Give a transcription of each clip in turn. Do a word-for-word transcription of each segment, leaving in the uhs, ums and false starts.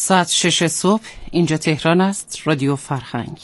ساعت شش صبح اینجا تهران است. رادیو فرهنگ.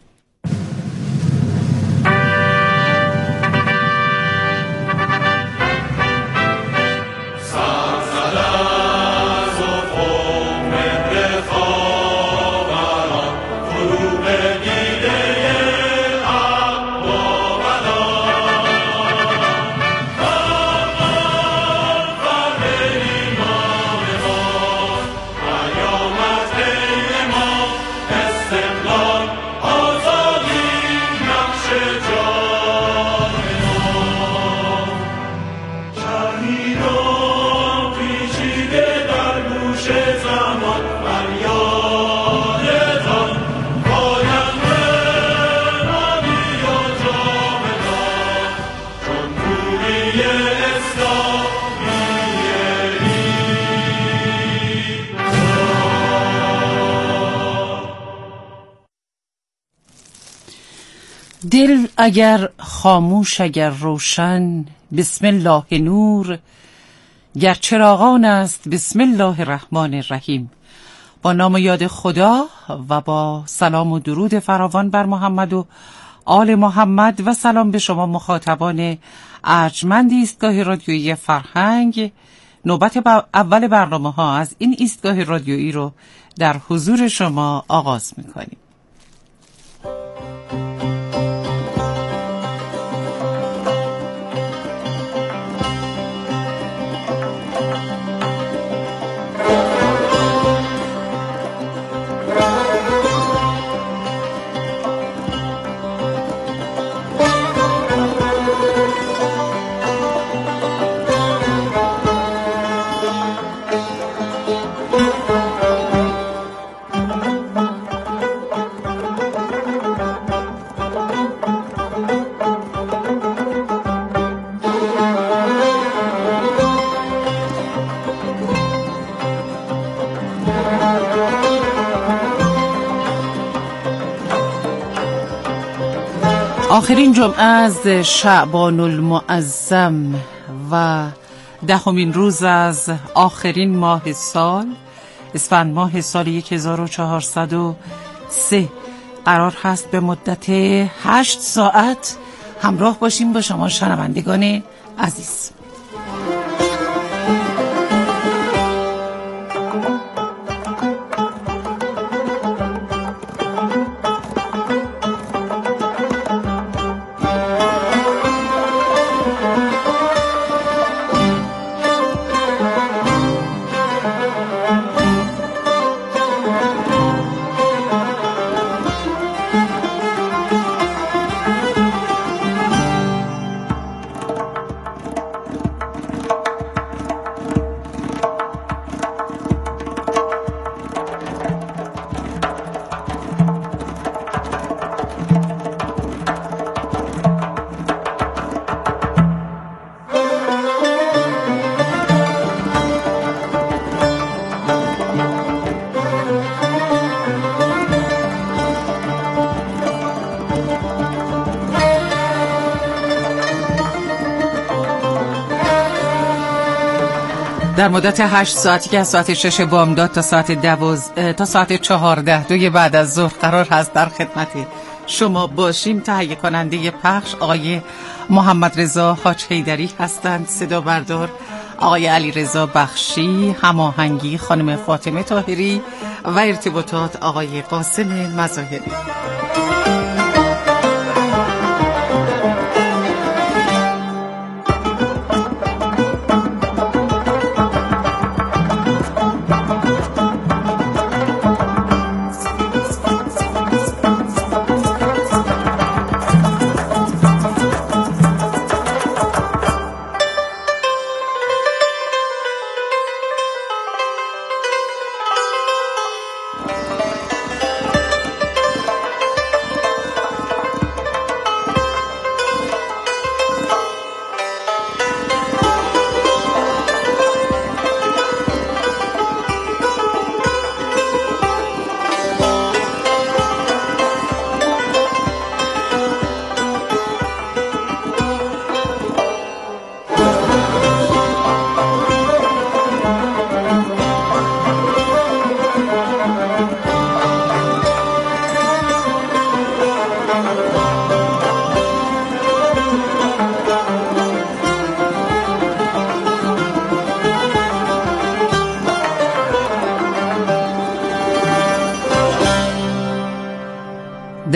دل اگر خاموش اگر روشن، بسم الله نور، گر چراغان است بسم الله الرحمن الرحیم. با نام و یاد خدا و با سلام و درود فراوان بر محمد و آل محمد و سلام به شما مخاطبان ارجمند ایستگاه رادیویی فرهنگ. نوبت اول برنامه ها از این ایستگاه رادیویی رو در حضور شما آغاز می‌کنیم. آخرین جمعه از شعبان المعظم و دهمین روز از آخرین ماه سال، اسفند ماه سال هزار و چهارصد و سه، قرار هست به مدت هشت ساعت همراه باشیم با شما شنوندگان عزیز. در مدت هشت ساعتی که از ساعت شش بامداد تا ساعت دوز تا ساعت چهارده دوی بعد از ظهر قرار هست در خدمت شما باشیم. تهیه کننده پخش آقای محمد رضا حاج حیدری هستند، صدا بردار آقای علی رضا بخشی، هماهنگی خانم فاطمه طاهری و ارتباطات آقای قاسم مظاهری.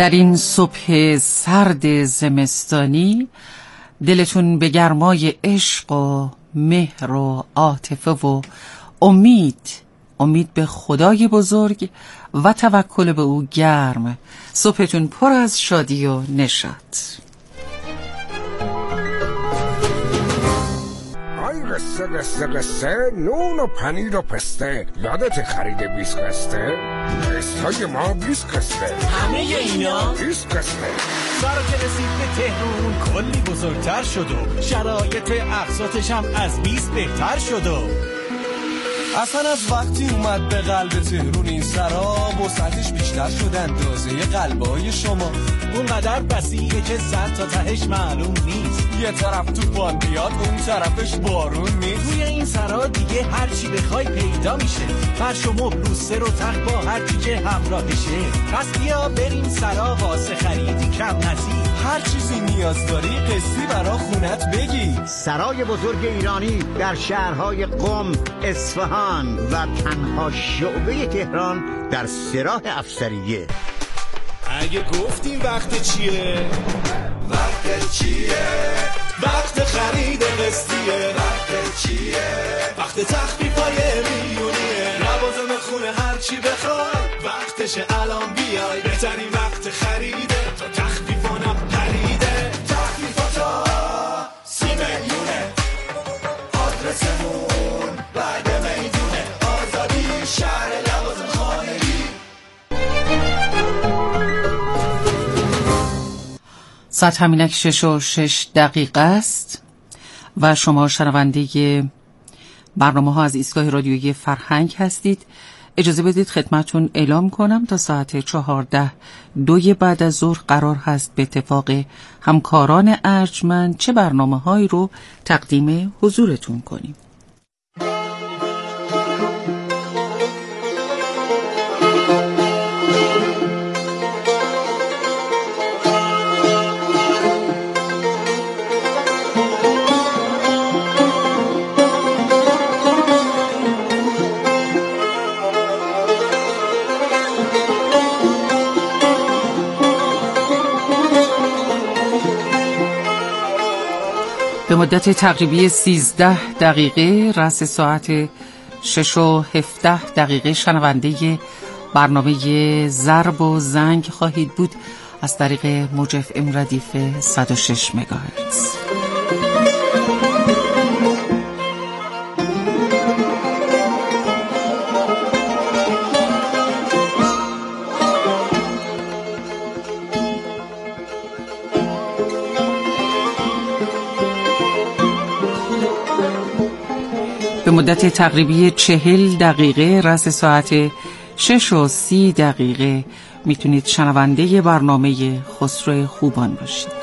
در این صبح سرد زمستانی دلتون به گرمای عشق و مهر و عاطفه و امید امید به خدای بزرگ و توکل به او گرم. صبحتون پر از شادی و نشاط. قصه قصه قصه نون و پنیر و پسته، یادت خرید بیست قسته؟ قسطای ما بیست قسته، همه اینا بیست قسته. سارا که رسید به تهرون کلی بزرگتر شد و شرایط اقساطش هم از بیست بهتر شد و اصلا از وقتی اومد به قلب تهرون این سراب و سطحش بیشتر شد اندازه قلبای شما، اونقدر وسیعه که سر تا تهش معلوم نیست، یه طرف تو بان بیاد اون طرفش بارون نیست. توی این سرا دیگه هر چی بخوای پیدا میشه، فرش و مبل و سر و تخت با هر چی که همراهشه. پس بیا بریم سرا واسه خریدی کم نزی، هر چیزی نیاز داری قسطی برا خونت بگی. سرای بزرگ ایرانی در شهرهای قم، اصفهان و تنها شعبه تهران در سراح افسریه. اگه گفتیم وقت چیه؟ وقت چیه؟ وقت خرید قسطیه. وقت چیه؟ وقت تخفیفای میلیونیه. لوازم خونه هر چی بخوای وقتشه الان بیای، بهترین وقت خریده تا تخفیفانم خریده. تخفیفاتا سی میلیونه، آدرسمون بعد میدونه، آزادی شهر لوازم خانگی. ساعت همینک شش و شش دقیقه است و شما شنونده برنامه ها از ایستگاه رادیویی فرهنگ هستید. اجازه بدید خدمتون اعلام کنم تا ساعت چهارده دوی بعد از ظهر قرار هست به اتفاق همکاران ارجمند چه برنامه هایی رو تقدیم حضورتون کنیم. به مدت تقریبی سیزده دقیقه رأس ساعت شش و هفده دقیقه شنونده برنامه ضرب و زنگ خواهید بود از طریق موج اف ام ردیف صد و شش مگاهرتز. به مدت تقریبی چهل دقیقه رأس ساعت شش و سی دقیقه میتونید شنونده برنامه خسرو خوبان باشید.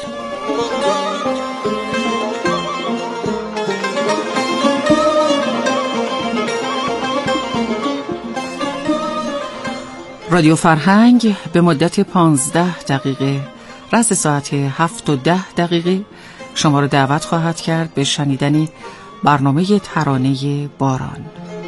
رادیو فرهنگ به مدت پانزده دقیقه رأس ساعت هفت و ده دقیقه شما را دعوت خواهد کرد به شنیدن برنامه ترانه باران.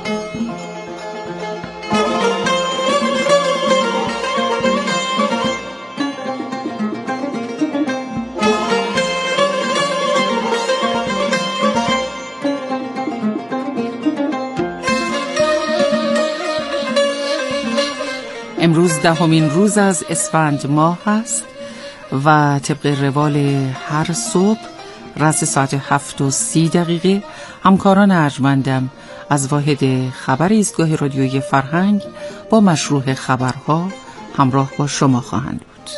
امروز دهمین روز از اسفند ماه است و طبق روال هر صبح رأس ساعت هفت و سی دقیقه همکاران ارجمندم از واحد خبر ایستگاه رادیویی فرهنگ با مشروع خبرها همراه با شما خواهند بود.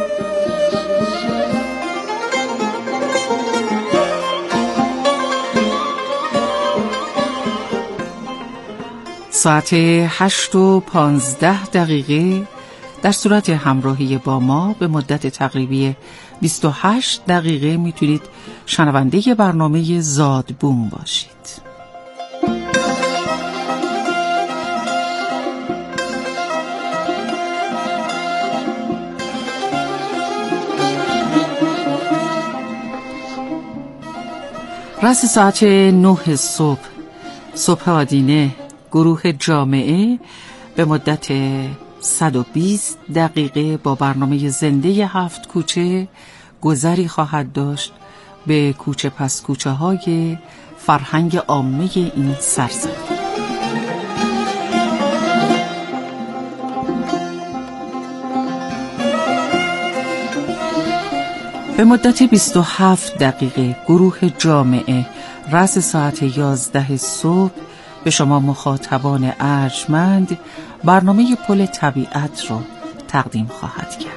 ساعت هشت و پانزده دقیقه در صورت همراهی با ما به مدت تقریبی بیست و هشت دقیقه میتونید شنونده برنامه زادبوم باشید. رأس ساعت نه صبح صبح آدینه گروه جامعه به مدت صد و بیست دقیقه با برنامه زنده هفت کوچه گذری خواهد داشت به کوچه پس کوچه های فرهنگ عامه این سرزمین. به مدت بیست و هفت دقیقه گروه جامعه رأس ساعت یازده صبح به شما مخاطبان ارجمند برنامه پل طبیعت رو تقدیم خواهد کرد.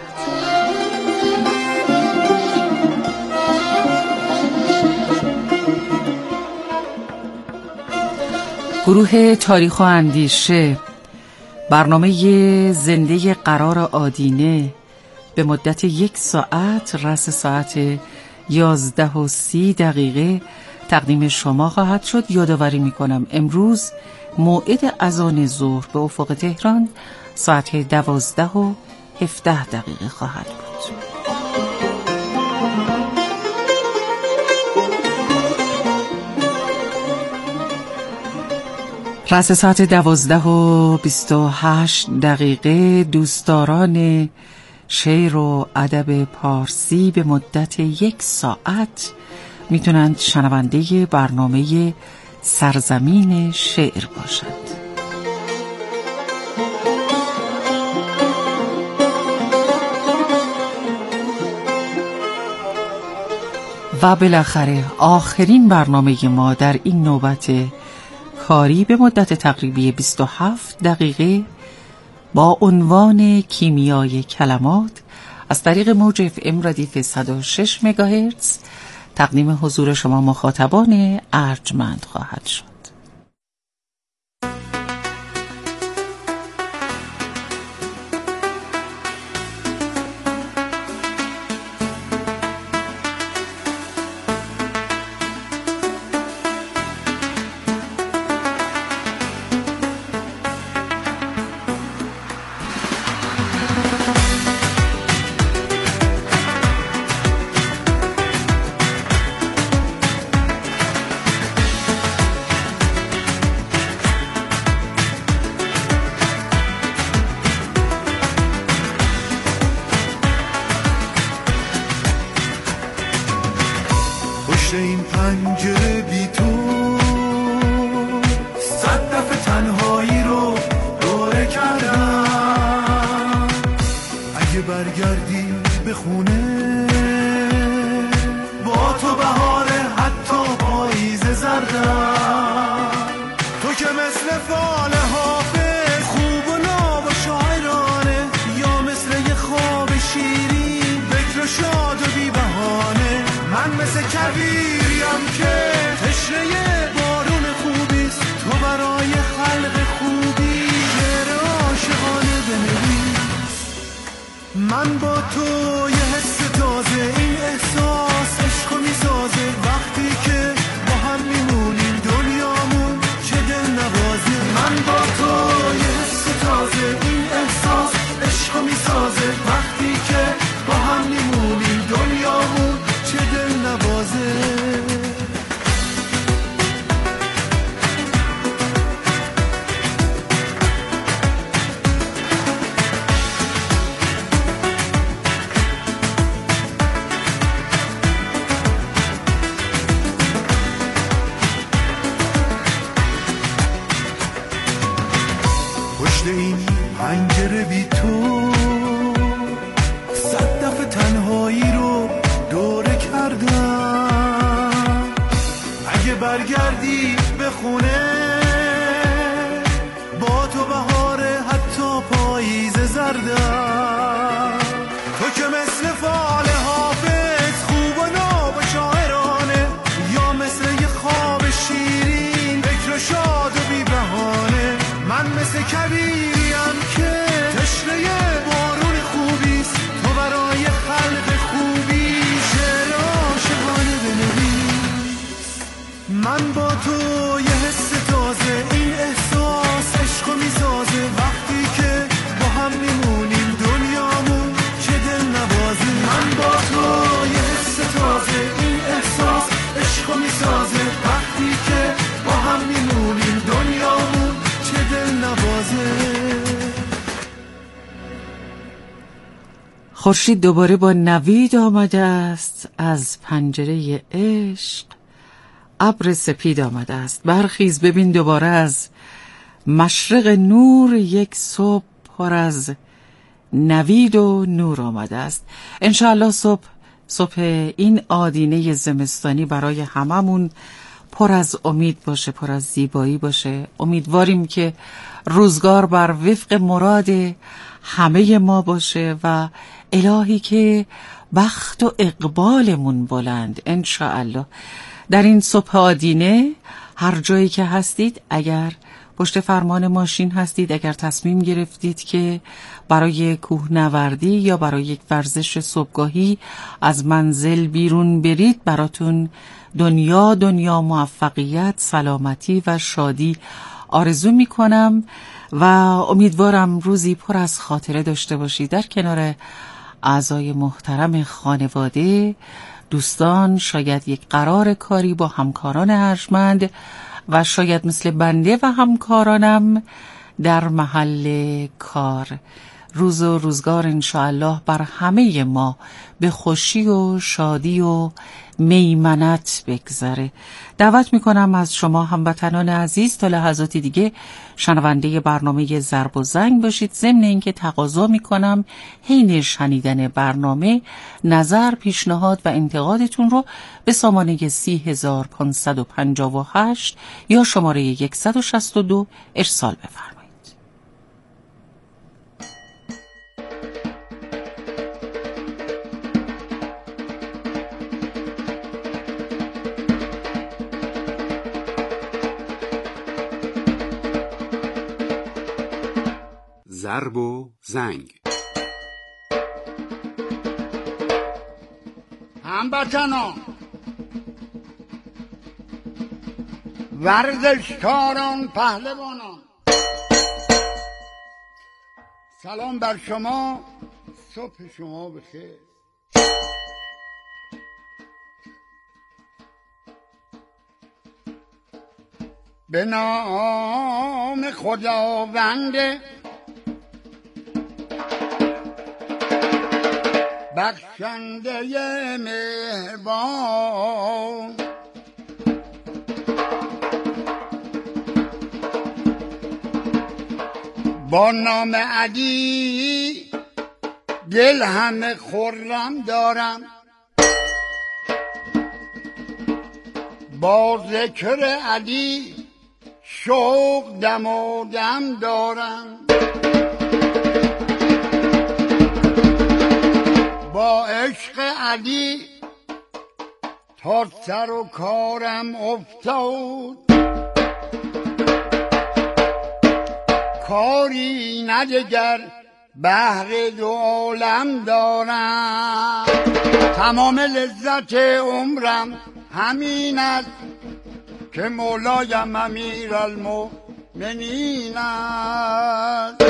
گروه تاریخ و اندیشه برنامه زنده قرار آدینه به مدت یک ساعت رأس ساعت یازده و سی دقیقه تقدیم شما خواهد شد. یادآوری میکنم امروز موعد اذان ظهر به افق تهران ساعت دوازده و هفده دقیقه خواهد بود. رأس ساعت دوازده و بیست و هشت دقیقه دوستداران شعر و ادب پارسی به مدت یک ساعت میتونند شنونده برنامه سرزمین شعر باشند. و بالاخره آخرین برنامه ما در این نوبت کاری به مدت تقریبی بیست و هفت دقیقه با عنوان کیمیای کلمات از طریق موج اف ام ردیف صد و شش مگاهرتز تقدیم حضور شما مخاطبان ارجمند خواهد شد. این پنجره بی تو صد دفعه تنهایی رو دوره کردم. اگه برگردی به خونه با تو بهاره حتی پاییز زردم. تو که مثل فال حافظ خوب و ناب و شاعرانه، یا مثل یه خواب شیرین بکر و شاد و بی بهانه. من مثل کویریم که تشنه بارون خوبیست، تو برای خلق خوبی شعر عاشقانه بنویس. من با تو یه حس تازه، این احساس عشقو میسازه. وقتی که با هم میمونیم دنیامون چه دل نوازه. من با تو یه حس تازه، این احساس عشقو میسازه. وقتی که با هم میمونیم دنیامون چه دل نوازه. پشت این پنجره بی تو صد دفعه تنهایی رو دوره کردم. اگه برگردی به خونه با تو بهاره حتی پاییز زردم. تو که مثل فال حافظ خوب و ناب و شاعرانه، یا مثل یه خواب شیرین بکر و شاد و بی بهانه. من مثل کویریم که تشنه بارون خوبیست، تو برای خلق خوبی شعر عاشقانه بنویس. من با تو یه حس تازه خورشید دوباره با نوید آمده است، از پنجره عشق ابر سپید آمده است. برخیز ببین دوباره از مشرق نور یک صبح پر از نوید و نور آمده است. انشاءالله صبح صبح این آدینه زمستانی برای هممون پر از امید باشه، پر از زیبایی باشه. امیدواریم که روزگار بر وفق مراد همه ما باشه و الهی که بخت و اقبالمون بلند انشاءالله. در این صبح آدینه هر جایی که هستید، اگر پشت فرمان ماشین هستید، اگر تصمیم گرفتید که برای کوهنوردی یا برای یک ورزش صبحگاهی از منزل بیرون برید، براتون دنیا دنیا موفقیت، سلامتی و شادی آرزو می کنم و امیدوارم روزی پر از خاطره داشته باشید در کنار اعضای محترم خانواده، دوستان، شاید یک قرار کاری با همکاران ارجمند و شاید مثل بنده و همکارانم در محل کار. روز و روزگار انشاءالله بر همه ما به خوشی و شادی و میمنت بگذره. دعوت میکنم از شما هموطنان عزیز تا لحظاتی دیگه شنونده برنامه ضرب و زنگ باشید. ضمن اینکه تقاضا میکنم حین شنیدن برنامه نظر، پیشنهاد و انتقادتون رو به سامانه سی هزار پانصد و پنجاه و هشت یا شماره صد و شصت و دو ارسال بفرمایید. ضرب و زنگ. هموطنان، ورزشکاران، پهلوانان، سلام بر شما، صبح شما بخیر. به نام خداوند بخشنده مهربان، با نام علی دل همه خرم دارم، با ذکر علی شوق دم و دم دارم، با عشق علی تا سر و کارم افتاد، کاری ندگر بهر دو عالم دارم، تمام لذت عمرم همین است که مولایم امیر المؤمنین است.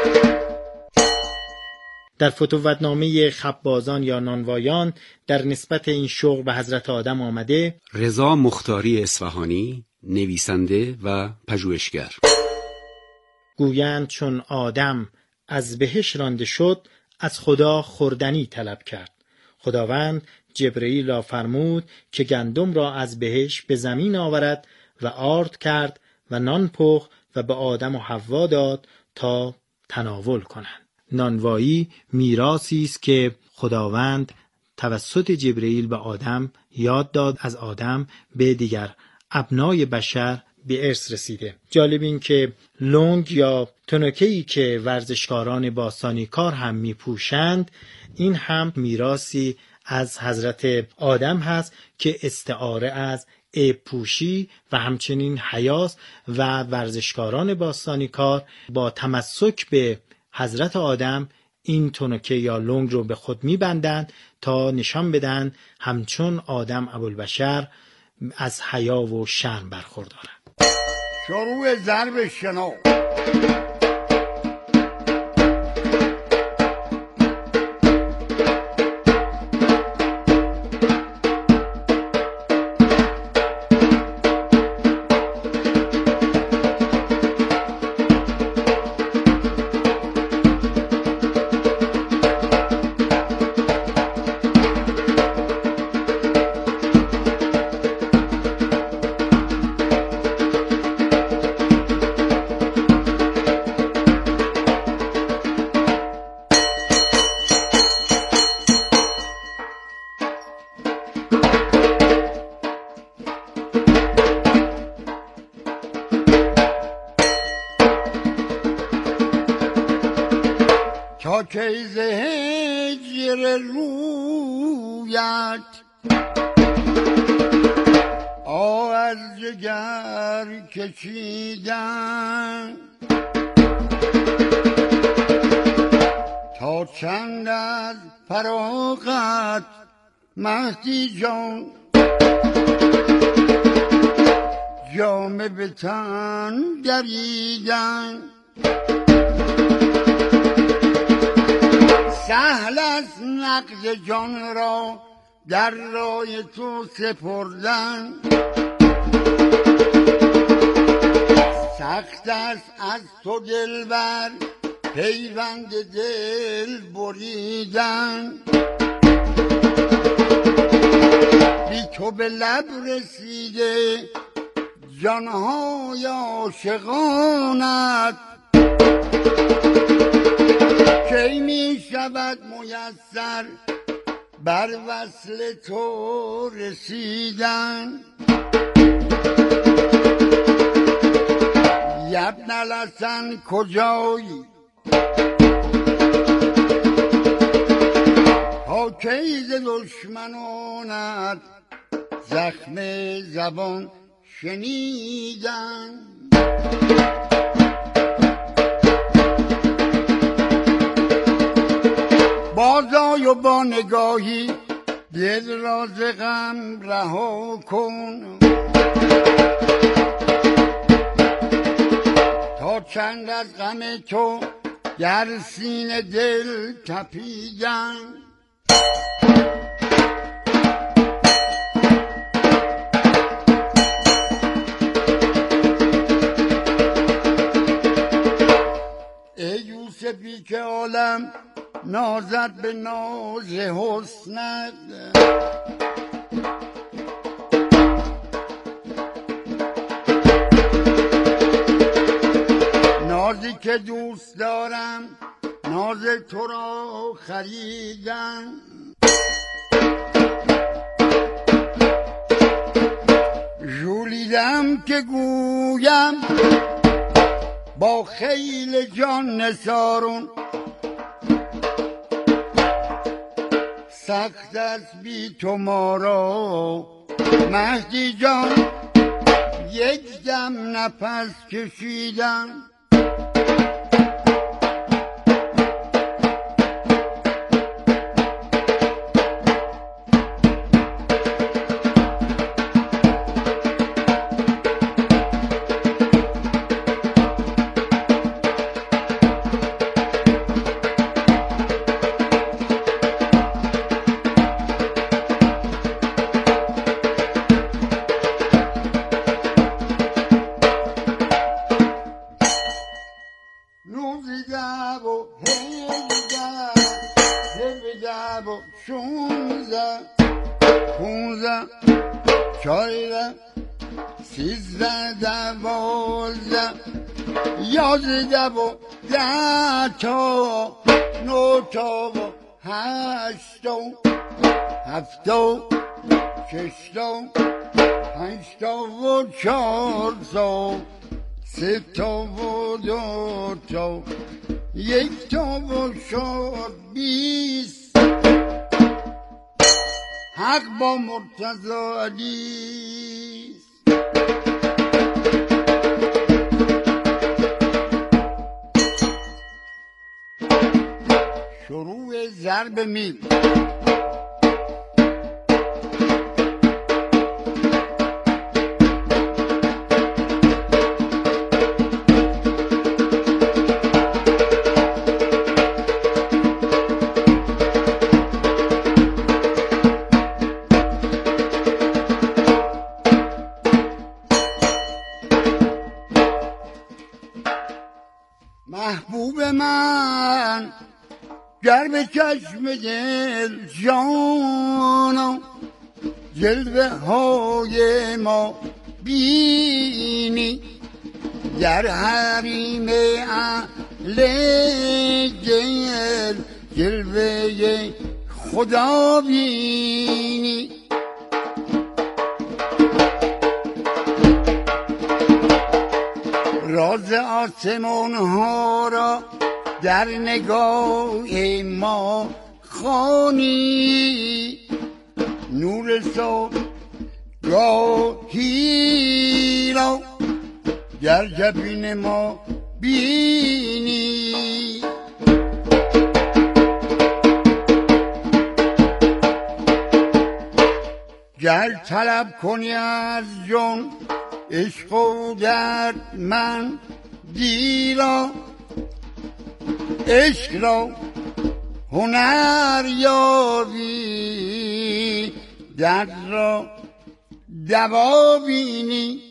در فتوتنامه خبازان یا نانوایان در نسبت این شوق به حضرت آدم آمده: رضا مختاری اصفهانی، نویسنده و پژوهشگر، گویند چون آدم از بهش رانده شد، از خدا خوردنی طلب کرد. خداوند جبرئیل را فرمود که گندم را از بهش به زمین آورد و آرد کرد و نان پخت و به آدم و حوا داد تا تناول کنند. نانوایی میراثی است که خداوند توسط جبرئیل به آدم یاد داد، از آدم به دیگر ابنای بشر به ارث رسیده. جالب این که لنگ یا تنکه‌ای که ورزشکاران باستانی کار هم میپوشند، این هم میراثی از حضرت آدم هست که استعاره از عیب پوشی و همچنین حیاس و ورزشکاران باستانی کار با تمسک به حضرت آدم این تنکه یا لنگ رو به خود میبندند تا نشان بدن همچون آدم ابوالبشر از حیا و شرم برخوردارند. شروع ضرب شنو. تا کی ز هجر رویت آه از جگر کشیدن، تا چند از فراغت مهدی جان جامه به تن دریدن. سهل است نقد جان را در راه تو سپردن، سخت است از تو دلبر پیوند دل بریدن. بی تو به لب رسیده جانهای عاشقانت، کی می شود میسر بر وصل تو رسیدن. یبن الحسن کجایی تا کی ز دشمنانت زخم زبان شنیدن. بازای و با نگاهی دل را ز غم رها کن، تا چند از غم تو در سینه دل تپیدن. ای یوسفی که عالم نازد به ناز حسنت، نازی که دوست دارم ناز تو را خریدن. ژولیدم که گویم با خیل جان نثارون، سخت است بی تو ما را مهدی جان یک دم نفس کشیدن. سیزده دوازده یازده و ده تا نو تا و هشت و هفت و شش تا پنج تا و چهار تا سه تا و دو تا یک تا و چهار بیست. حق با مرتضی علیست. شروع ضرب میل. محبوب من گر به چشم دل جانا جلوه های ما بینی، در حریم اهل دل جلوه خدا بینی. راز آسمان ها را در نگاه ما خوانی، نور صبح گاهی را در جبین ما بینی. گر طلب کنی از جان عشق و درد من دیرا، عشق را هنر یابی درد را دوا بینی.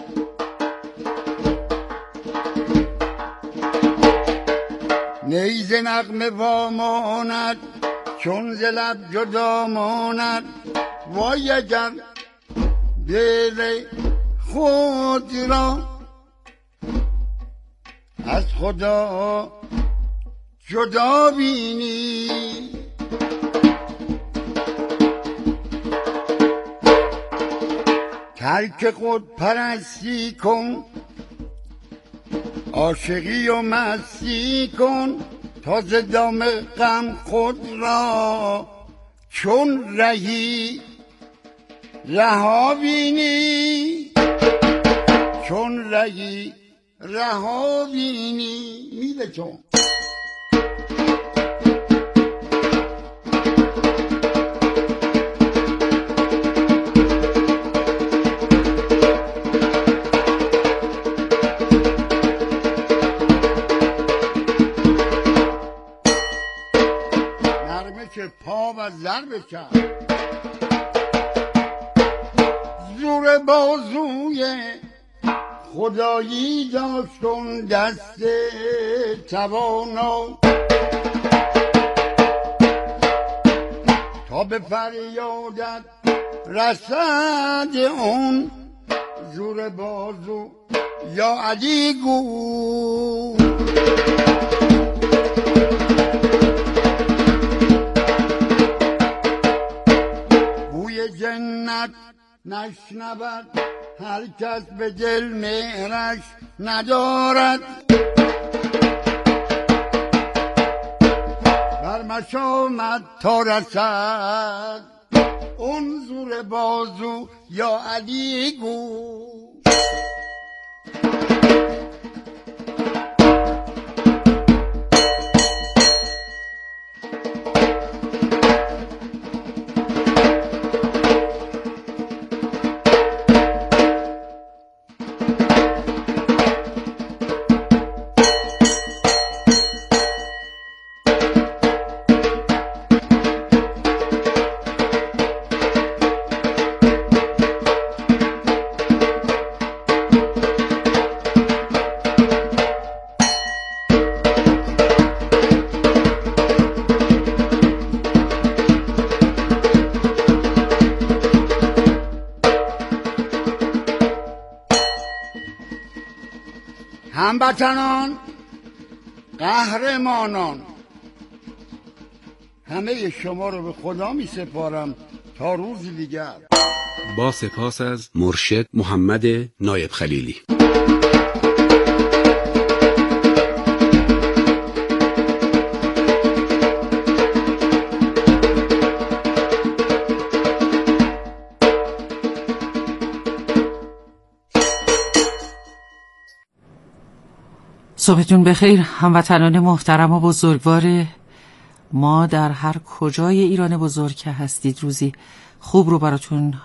نیز نغمه واماند چون ز لب جدا ماند، وای اگر دل خود را از خدا جدا بینی. ترک خود پرستی کن، عاشقی و مستی کن، تا ز دام غم خود را چون رهی رها بینی، چون رهی رها بینی. میده چون که پا و ضرب کرد، زور بازوی خدایی داشت کن دست توانا، تا به فریادت رسد اون زور بازو یا علی گو. جنت نشنود هر کس به دل مهرش ندارد، بر مشامت تا رسد اون زور بازو یا علی گو. هموطنان، قهرمانان، همه شما رو به خدا می سپارم تا روز دیگر. با سپاس از مرشد محمد نایب خلیلی. صبحتون بخیر هموطنان محترم و بزرگوار ما در هر کجای ایران بزرگ که هستید. روزی خوب رو براتون